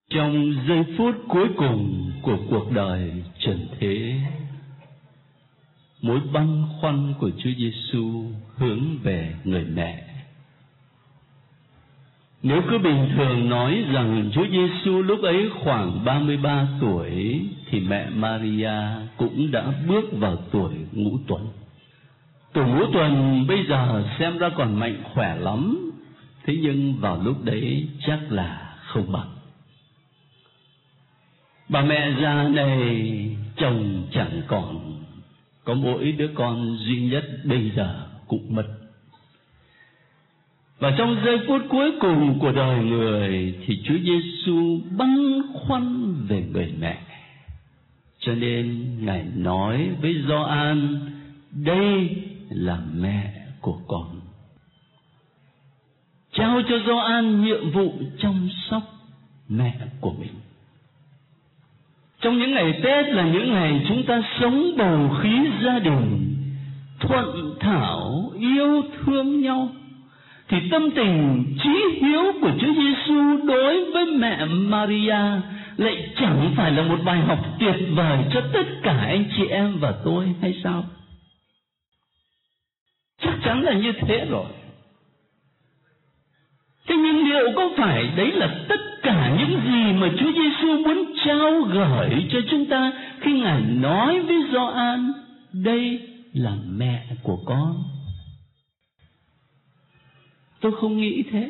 Trong giây phút cuối cùng của cuộc đời trần thế, mối băn khoăn của Chúa Giêsu hướng về người mẹ. Nếu cứ bình thường nói rằng Chúa Giêsu lúc ấy khoảng 33 tuổi thì mẹ Maria cũng đã bước vào tuổi ngũ tuần. Tuổi ngũ tuần bây giờ xem ra còn mạnh khỏe lắm, thế nhưng vào lúc đấy chắc là không bằng. Bà mẹ già này chồng chẳng còn, có mỗi đứa con duy nhất bây giờ cũng mất. Và trong giây phút cuối cùng của đời người thì Chúa Giêsu băn khoăn về người mẹ. Cho nên Ngài nói với Gioan, đây là mẹ của con. Trao cho Gioan nhiệm vụ chăm sóc mẹ của mình. Trong những ngày Tết là những ngày chúng ta sống bầu khí gia đình, thuận thảo, yêu thương nhau, thì tâm tình chí hiếu của Chúa Giêsu đối với mẹ Maria lại chẳng phải là một bài học tuyệt vời cho tất cả anh chị em và tôi hay sao? Chắc chắn là như thế rồi. Thế nhưng liệu có phải đấy là tất cả những gì mà Chúa Giêsu muốn trao gửi cho chúng ta khi Ngài nói với Gioan, đây là mẹ của con? Tôi không nghĩ thế.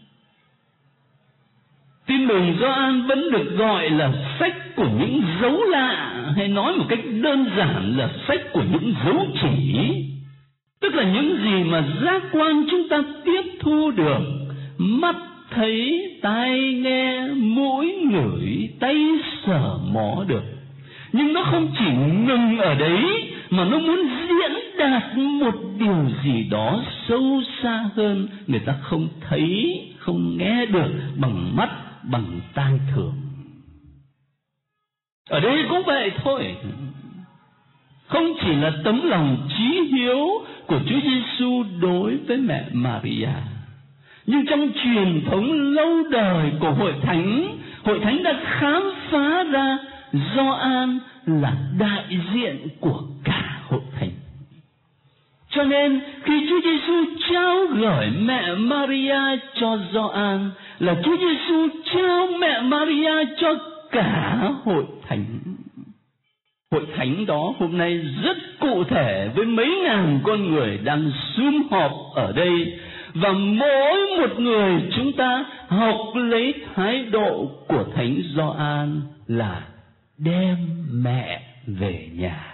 Tin mừng Gioan vẫn được gọi là sách của những dấu lạ, hay nói một cách đơn giản là sách của những dấu chỉ. Tức là những gì mà giác quan chúng ta tiếp thu được, mắt thấy, tai nghe, mũi ngửi, tay sờ mó được. Nhưng nó không chỉ ngừng ở đấy, mà nó muốn diễn đạt một điều gì đó sâu xa hơn, người ta không thấy, không nghe được bằng mắt, bằng tai thường. Ở đây cũng vậy thôi. Không chỉ là tấm lòng chí hiếu của Chúa Giêsu đối với mẹ Maria, nhưng trong truyền thống lâu đời của Hội Thánh đã khám phá ra Gioan là đại diện của cả Hội Thánh. Cho nên khi Chúa Giêsu trao gửi mẹ Maria cho Gioan, là Chúa Giêsu trao mẹ Maria cho cả Hội Thánh. Hội Thánh đó hôm nay rất cụ thể với mấy ngàn con người đang sum họp ở đây, và mỗi một người chúng ta học lấy thái độ của Thánh Gioan là đem mẹ về nhà.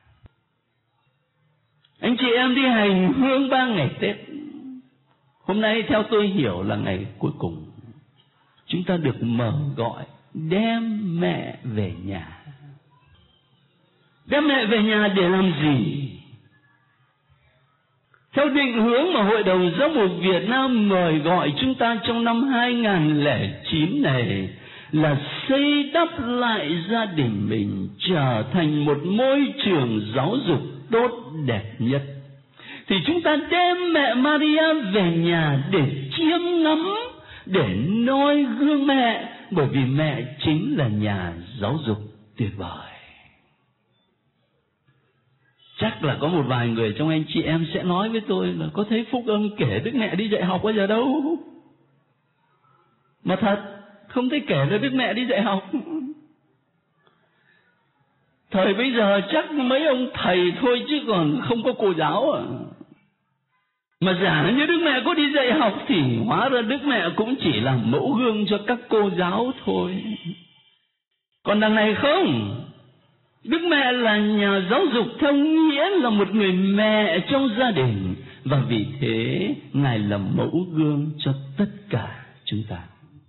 Anh chị em đi hành hương 3 ngày Tết, hôm nay theo tôi hiểu là ngày cuối cùng, chúng ta được mở gọi đem mẹ về nhà. Đem mẹ về nhà để làm gì? Theo định hướng mà Hội đồng Giáo mục Việt Nam mời gọi chúng ta trong năm 2009 này là xây đắp lại gia đình mình trở thành một môi trường giáo dục tốt đẹp nhất, thì chúng ta đem mẹ Maria về nhà để chiêm ngắm, để noi gương mẹ, bởi vì mẹ chính là nhà giáo dục tuyệt vời. Chắc là có một vài người trong anh chị em sẽ nói với tôi là có thấy Phúc Âm kể Đức Mẹ đi dạy học bao giờ đâu. Mà thật, không thấy kể là Đức Mẹ đi dạy học. Thời bây giờ chắc mấy ông thầy thôi chứ còn không có cô giáo à. Mà giả như Đức Mẹ có đi dạy học thì hóa ra Đức Mẹ cũng chỉ là mẫu gương cho các cô giáo thôi. Còn đằng này không, Đức Mẹ là nhà giáo dục theo nghĩa là một người mẹ trong gia đình, và vì thế Ngài là mẫu gương cho tất cả chúng ta.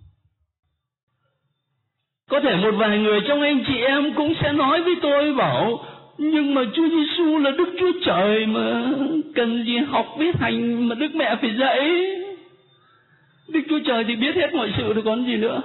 Có thể một vài người trong anh chị em cũng sẽ nói với tôi bảo, nhưng mà Chúa Giêsu là Đức Chúa Trời mà, cần gì học biết hành mà Đức Mẹ phải dạy. Đức Chúa Trời thì biết hết mọi sự rồi còn gì nữa.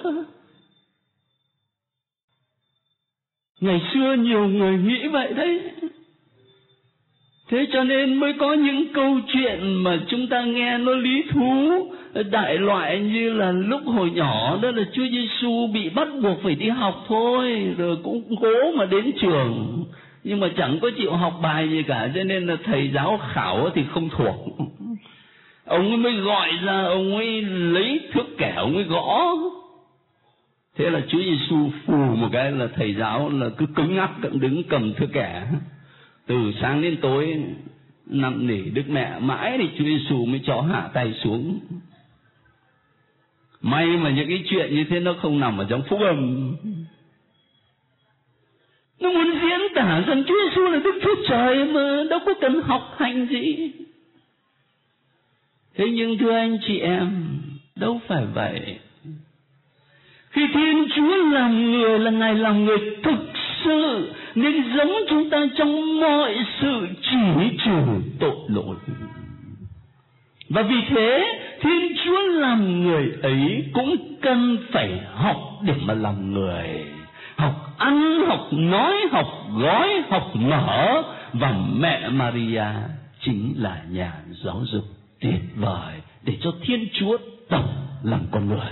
Ngày xưa nhiều người nghĩ vậy đấy. Thế cho nên mới có những câu chuyện mà chúng ta nghe nó lý thú, đại loại như là lúc hồi nhỏ đó là Chúa Giêsu bị bắt buộc phải đi học thôi, rồi cũng cố mà đến trường, nhưng mà chẳng có chịu học bài gì cả, cho nên là thầy giáo khảo thì không thuộc. Ông ấy mới gọi ra, ông ấy lấy thước kẻ, ông ấy gõ. Thế là Chúa Giêsu phù một cái là thầy giáo là cứ cứng ngắc đứng cầm thước kẻ. Từ sáng đến tối năn nỉ Đức Mẹ mãi thì Chúa Giêsu mới cho hạ tay xuống. May mà những cái chuyện như thế nó không nằm ở trong phúc âm. Nó muốn diễn tả rằng Chúa Giêsu là Đức Chúa Trời mà đâu có cần học hành gì. Thế nhưng thưa anh chị em, đâu phải vậy. Khi Thiên Chúa làm người là Ngài làm người thực sự, nên giống chúng ta trong mọi sự chỉ trừ tội lỗi. Và vì thế Thiên Chúa làm người ấy cũng cần phải học để mà làm người. Học ăn, học nói, học gói, học mở. Và mẹ Maria chính là nhà giáo dục tuyệt vời để cho Thiên Chúa tập làm con người.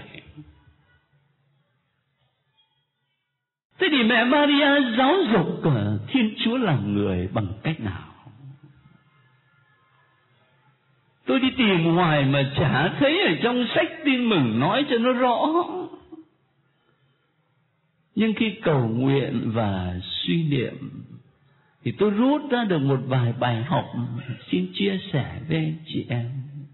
Thế thì mẹ Maria giáo dục Thiên Chúa làm người bằng cách nào? Tôi đi tìm hoài mà chả thấy ở trong sách Tin Mừng nói cho nó rõ. Nhưng khi cầu nguyện và suy niệm thì tôi rút ra được một vài bài học xin chia sẻ với anh chị em.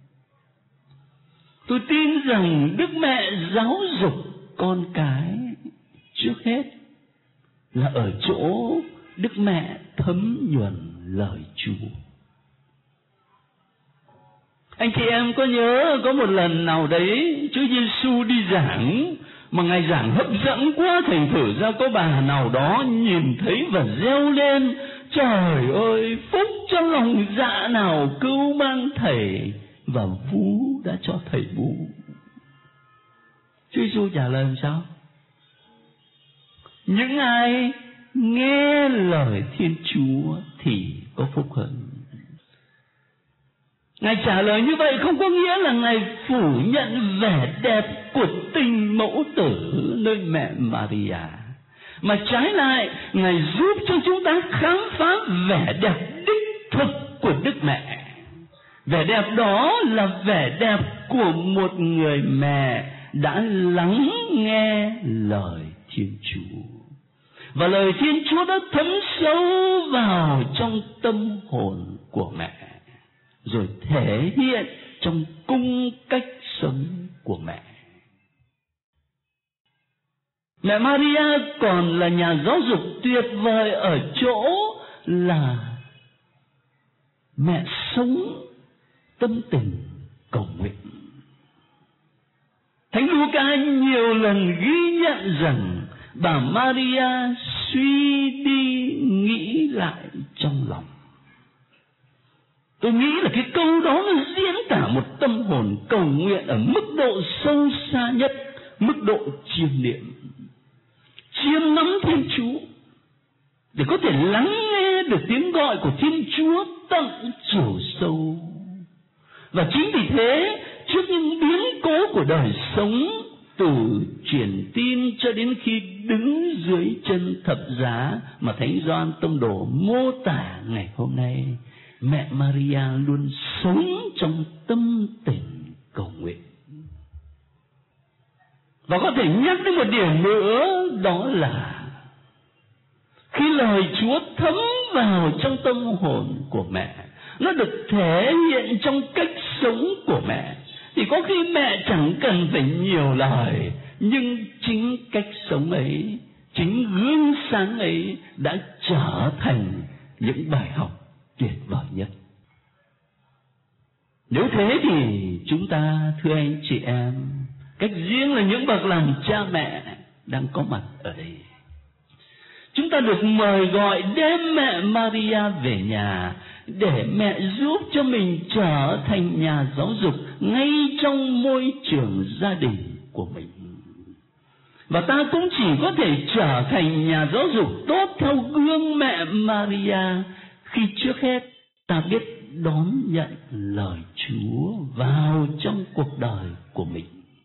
Tôi tin rằng Đức Mẹ giáo dục con cái trước hết là ở chỗ Đức Mẹ thấm nhuần lời Chúa. Anh chị em có nhớ có một lần nào đấy Chúa Giêsu đi giảng mà Ngài giảng hấp dẫn quá, thành thử ra có bà nào đó nhìn thấy và reo lên: trời ơi, phúc cho lòng dạ nào cưu mang thầy, và vú đã cho thầy bú. Chúa Giêsu trả lời làm sao? Những ai nghe lời Thiên Chúa thì có phúc hơn. Ngài trả lời như vậy không có nghĩa là Ngài phủ nhận vẻ đẹp của tình mẫu tử nơi mẹ Maria, mà trái lại Ngài giúp cho chúng ta khám phá vẻ đẹp đích thực của Đức Mẹ. Vẻ đẹp đó là vẻ đẹp của một người mẹ đã lắng nghe lời Thiên Chúa, và lời Thiên Chúa đã thấm sâu vào trong tâm hồn của mẹ, rồi thể hiện trong cung cách sống của mẹ. Mẹ Maria còn là nhà giáo dục tuyệt vời ở chỗ là mẹ sống tâm tình cầu nguyện. Thánh Luca nhiều lần ghi nhận rằng bà Maria suy đi nghĩ lại trong lòng. Tôi nghĩ là cái câu đó nó diễn tả một tâm hồn cầu nguyện ở mức độ sâu xa nhất, mức độ chiêm niệm, chiêm ngắm Thiên Chúa, để có thể lắng nghe được tiếng gọi của Thiên Chúa tận chiều sâu. Và chính vì thế, trước những biến cố của đời sống, từ truyền tin cho đến khi đứng dưới chân thập giá mà Thánh Gioan Tông Đồ mô tả ngày hôm nay, mẹ Maria luôn sống trong tâm tình cầu nguyện. Và có thể nhắc đến một điểm nữa, đó là khi lời Chúa thấm vào trong tâm hồn của mẹ, nó được thể hiện trong cách sống của mẹ, thì có khi mẹ chẳng cần phải nhiều lời, nhưng chính cách sống ấy, chính gương sáng ấy đã trở thành những bài học tuyệt vời nhất. Nếu thế thì chúng ta, thưa anh chị em, cách riêng là những bậc làm cha mẹ đang có mặt ở đây, chúng ta được mời gọi đem mẹ Maria về nhà để mẹ giúp cho mình trở thành nhà giáo dục ngay trong môi trường gia đình của mình. Và ta cũng chỉ có thể trở thành nhà giáo dục tốt theo gương mẹ Maria khi trước hết ta biết đón nhận lời Chúa vào trong cuộc đời của mình.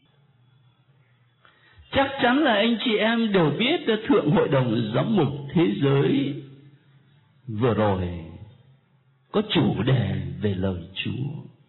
Chắc chắn là anh chị em đều biết Thượng Hội đồng Giám mục Thế giới vừa rồi có chủ đề về lời Chúa.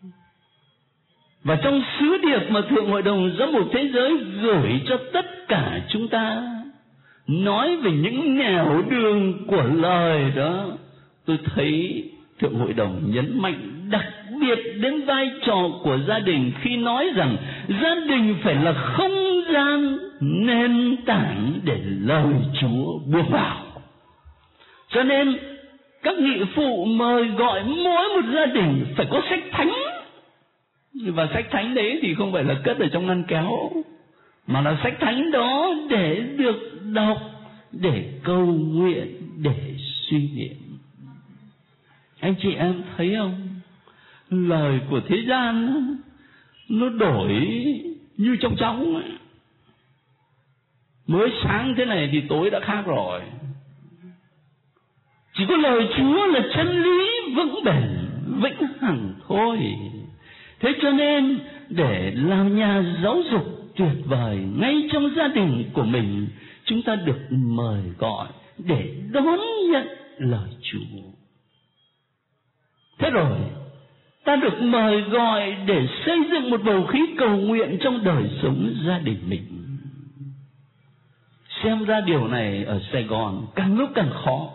Và trong sứ điệp mà Thượng Hội đồng Giám mục Thế giới gửi cho tất cả chúng ta, nói về những nẻo đường của lời đó, tôi thấy Thượng Hội đồng nhấn mạnh đặc biệt đến vai trò của gia đình khi nói rằng gia đình phải là không gian nền tảng để lời Chúa bước vào. Cho nên các nghị phụ mời gọi mỗi một gia đình phải có sách thánh. Và sách thánh đấy thì không phải là cất ở trong ngăn kéo, mà là sách thánh đó để được đọc, để cầu nguyện, để suy niệm. Anh chị em thấy không? Lời của thế gian nó đổi như trong chóng ấy. Mới sáng thế này thì tối đã khác rồi. Chỉ có lời Chúa là chân lý vững bền, vĩnh hằng thôi. Thế cho nên để làm nhà giáo dục tuyệt vời ngay trong gia đình của mình, chúng ta được mời gọi để đón nhận lời Chúa. Thế rồi, ta được mời gọi để xây dựng một bầu khí cầu nguyện trong đời sống gia đình mình. Xem ra điều này ở Sài Gòn càng lúc càng khó.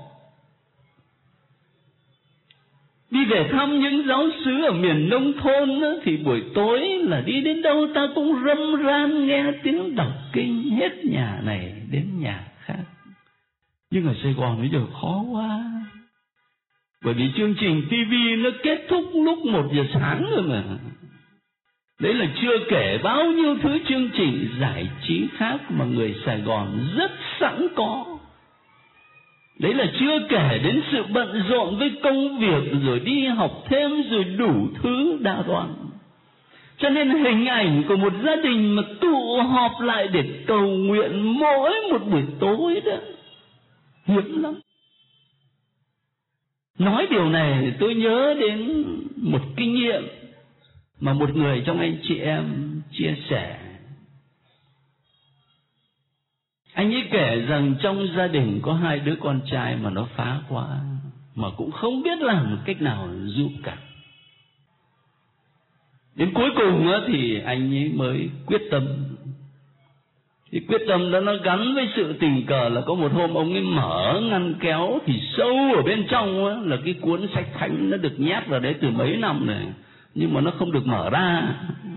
Đi về thăm những giáo xứ ở miền nông thôn thì buổi tối là đi đến đâu ta cũng râm ran nghe tiếng đọc kinh hết nhà này đến nhà khác. Nhưng ở Sài Gòn bây giờ khó quá. Bởi vì chương trình TV nó kết thúc lúc 1 giờ sáng rồi mà. Đấy là chưa kể bao nhiêu thứ chương trình giải trí khác mà người Sài Gòn rất sẵn có. Đấy là chưa kể đến sự bận rộn với công việc, rồi đi học thêm, rồi đủ thứ đa đoan. Cho nên hình ảnh của một gia đình mà tụ họp lại để cầu nguyện mỗi một buổi tối đó hiếm lắm. Nói điều này tôi nhớ đến một kinh nghiệm mà một người trong anh chị em chia sẻ. Anh ấy kể rằng trong gia đình có 2 đứa con trai mà nó phá quá, mà cũng không biết làm cách nào giúp cả. Đến cuối cùng thì anh ấy mới quyết tâm. Thì quyết tâm đó nó gắn với sự tình cờ là có một hôm ông ấy mở ngăn kéo, thì sâu ở bên trong là cái cuốn sách thánh nó được nhét vào đấy từ mấy năm rồi, nhưng mà nó không được mở ra.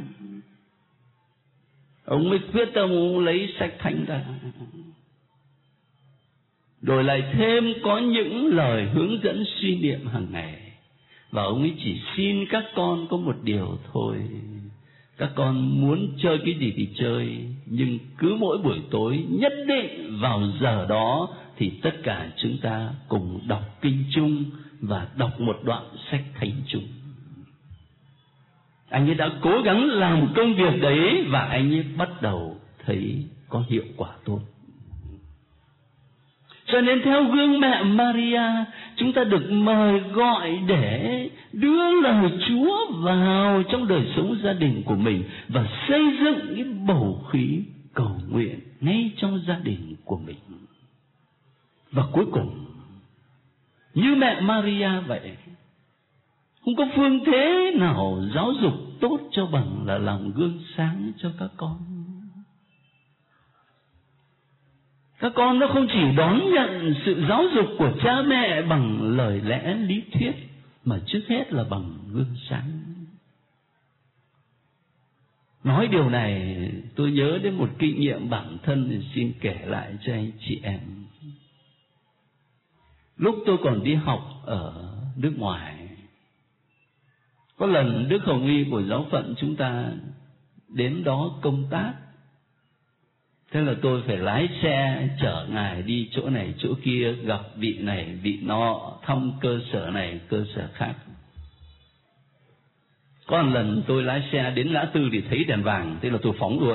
Ông mới quyết tâm lấy sách thánh ra, rồi lại thêm có những lời hướng dẫn suy niệm hàng ngày. Và ông ấy chỉ xin các con có một điều thôi: các con muốn chơi cái gì thì chơi, nhưng cứ mỗi buổi tối nhất định vào giờ đó thì tất cả chúng ta cùng đọc kinh chung và đọc một đoạn sách thánh chung. Anh ấy đã cố gắng làm công việc đấy và anh ấy bắt đầu thấy có hiệu quả tốt. Cho nên theo gương mẹ Maria, chúng ta được mời gọi để đưa lời Chúa vào trong đời sống gia đình của mình và xây dựng cái bầu khí cầu nguyện ngay trong gia đình của mình. Và cuối cùng, như mẹ Maria vậy, không có phương thế nào giáo dục tốt cho bằng là làm gương sáng cho các con. Các con nó không chỉ đón nhận sự giáo dục của cha mẹ bằng lời lẽ lý thuyết, mà trước hết là bằng gương sáng. Nói điều này tôi nhớ đến một kinh nghiệm bản thân thì xin kể lại cho anh chị em. Lúc tôi còn đi học ở nước ngoài, có lần Đức Hồng Y của giáo phận chúng ta đến đó công tác. Thế là tôi phải lái xe chở ngài đi chỗ này chỗ kia, gặp vị này vị nọ, thăm cơ sở này cơ sở khác. Có một lần tôi lái xe đến ngã tư thì thấy đèn vàng, thế là tôi phóng luôn.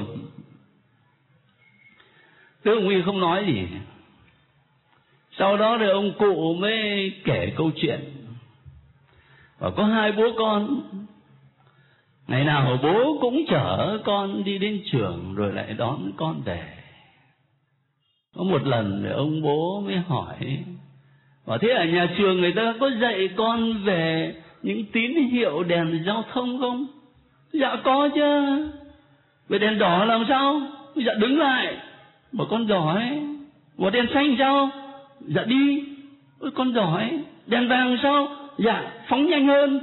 Đức Hồng Y không nói gì. Sau đó thì ông cụ mới kể câu chuyện. Và có hai bố con, ngày nào bố cũng chở con đi đến trường rồi lại đón con về. Có một lần ông bố mới hỏi, bảo thế ở nhà trường người ta có dạy con về những tín hiệu đèn giao thông không? Dạ có chứ. Về đèn đỏ làm sao? Dạ đứng lại. Bảo con giỏi. Bảo đèn xanh sao? Dạ đi. Ôi con giỏi. Đèn vàng sao? Dạ phóng nhanh hơn.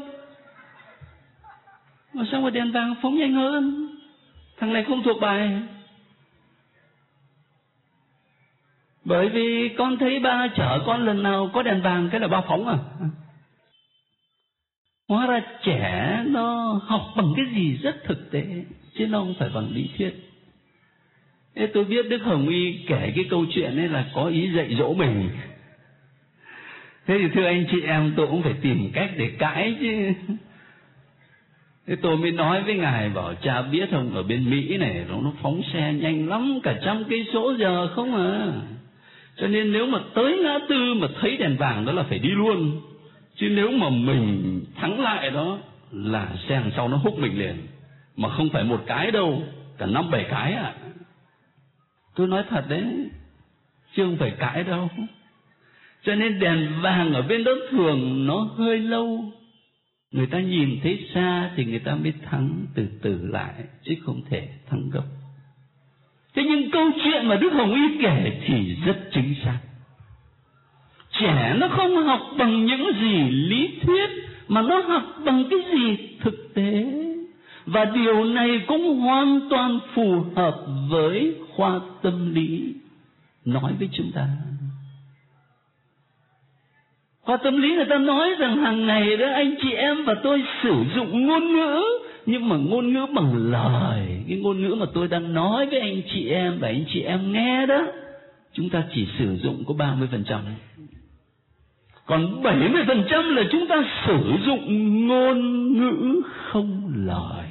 Mà sao mà đèn vàng phóng nhanh hơn? Thằng này không thuộc bài. Bởi vì con thấy ba chở con lần nào có đèn vàng cái là ba phóng à. Hóa ra trẻ nó học bằng cái gì rất thực tế, chứ nó không phải bằng lý thuyết. Thế tôi biết Đức Hồng Y kể cái câu chuyện ấy là có ý dạy dỗ mình. Thế thì thưa anh chị em, tôi cũng phải tìm cách để cãi chứ. Thế tôi mới nói với ngài, bảo cha biết không, ở bên Mỹ này nó phóng xe nhanh lắm, cả 100 cây số giờ không à. Cho nên nếu mà tới ngã tư mà thấy đèn vàng đó là phải đi luôn. Chứ nếu mà mình thắng lại đó là xe đằng sau nó húc mình liền. Mà không phải một cái đâu, cả 5-7 cái à. Tôi nói thật đấy, chứ không phải cãi đâu. Cho nên đèn vàng ở bên đó thường nó hơi lâu. Người ta nhìn thấy xa thì người ta mới thắng từ từ lại, chứ không thể thắng gấp. Thế nhưng câu chuyện mà Đức Hồng Y kể thì rất chính xác. Trẻ nó không học bằng những gì lý thuyết, mà nó học bằng cái gì thực tế. Và điều này cũng hoàn toàn phù hợp với khoa tâm lý nói với chúng ta. Khoa tâm lý người ta nói rằng hàng ngày đó anh chị em và tôi sử dụng ngôn ngữ, nhưng mà ngôn ngữ bằng lời, cái ngôn ngữ mà tôi đang nói với anh chị em và anh chị em nghe đó, chúng ta chỉ sử dụng có 30%. Còn 70% là chúng ta sử dụng ngôn ngữ không lời.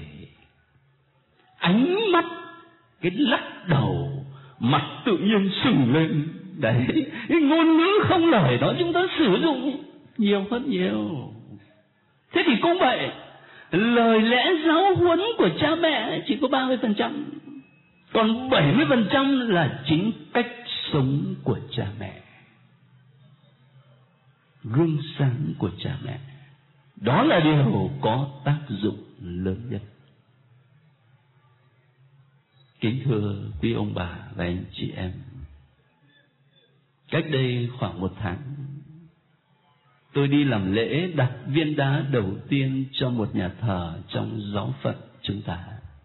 Ánh mắt, cái lắc đầu, mặt tự nhiên sừng lên. Đấy, cái ngôn ngữ không lời đó chúng ta sử dụng nhiều hơn nhiều. Thế thì cũng vậy, lời lẽ giáo huấn của cha mẹ chỉ có 30%. Còn 70% là chính cách sống của cha mẹ, gương sáng của cha mẹ. Đó là điều có tác dụng lớn nhất. Kính thưa quý ông bà và anh chị em, cách đây khoảng 1 tháng, tôi đi làm lễ đặt viên đá đầu tiên cho một nhà thờ trong giáo phận chúng ta.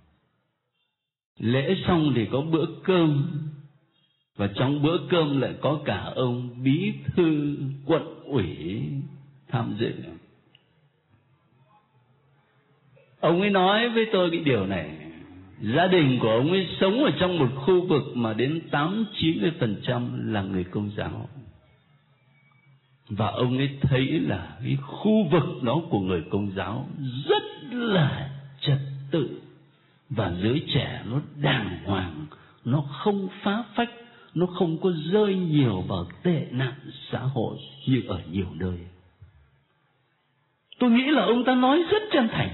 Lễ xong thì có bữa cơm, và trong bữa cơm lại có cả ông bí thư quận ủy tham dự. Ông ấy nói với tôi cái điều này: gia đình của ông ấy sống ở trong một khu vực mà đến 80-90% là người Công giáo. Và ông ấy thấy là cái khu vực đó của người Công giáo rất là trật tự, và giới trẻ nó đàng hoàng, nó không phá phách, nó không có rơi nhiều vào tệ nạn xã hội như ở nhiều nơi. Tôi nghĩ là ông ta nói rất chân thành.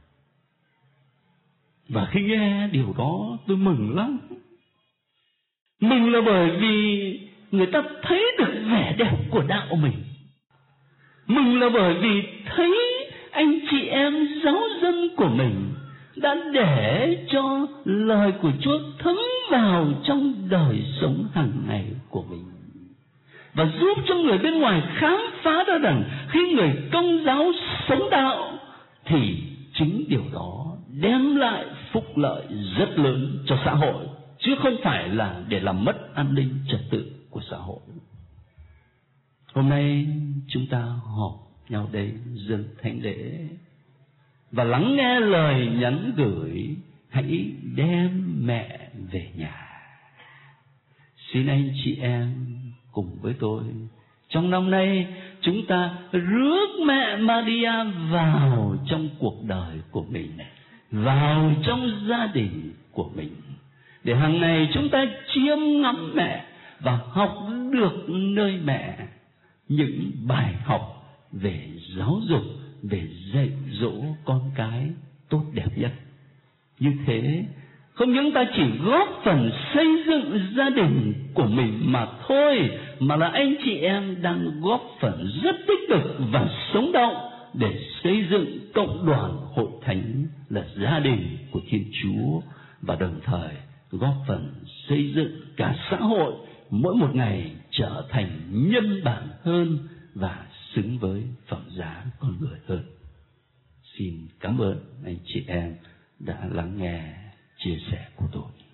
Và khi nghe điều đó tôi mừng lắm. Mừng là bởi vì người ta thấy được vẻ đẹp của đạo mình. Mừng là bởi vì thấy anh chị em giáo dân của mình đã để cho lời của Chúa thấm vào trong đời sống hàng ngày của mình, và giúp cho người bên ngoài khám phá ra rằng khi người Công giáo sống đạo thì chính điều đó đem lại phúc lợi rất lớn cho xã hội, chứ không phải là để làm mất an ninh trật tự của xã hội. Hôm nay chúng ta họp nhau đây dâng thánh lễ và lắng nghe lời nhắn gửi: hãy đem mẹ về nhà. Xin anh chị em cùng với tôi trong năm nay chúng ta rước mẹ Maria vào trong cuộc đời của mình, vào trong gia đình của mình, để hàng ngày chúng ta chiêm ngắm mẹ và học được nơi mẹ những bài học về giáo dục, để dạy dỗ con cái tốt đẹp nhất. Như thế, không những ta chỉ góp phần xây dựng gia đình của mình mà thôi, mà là anh chị em đang góp phần rất tích cực và sống động để xây dựng cộng đoàn hội thánh là gia đình của Thiên Chúa, và đồng thời góp phần xây dựng cả xã hội mỗi một ngày trở thành nhân bản hơn và xứng với phẩm giá con người hơn. Xin cảm ơn anh chị em đã lắng nghe chia sẻ của tôi.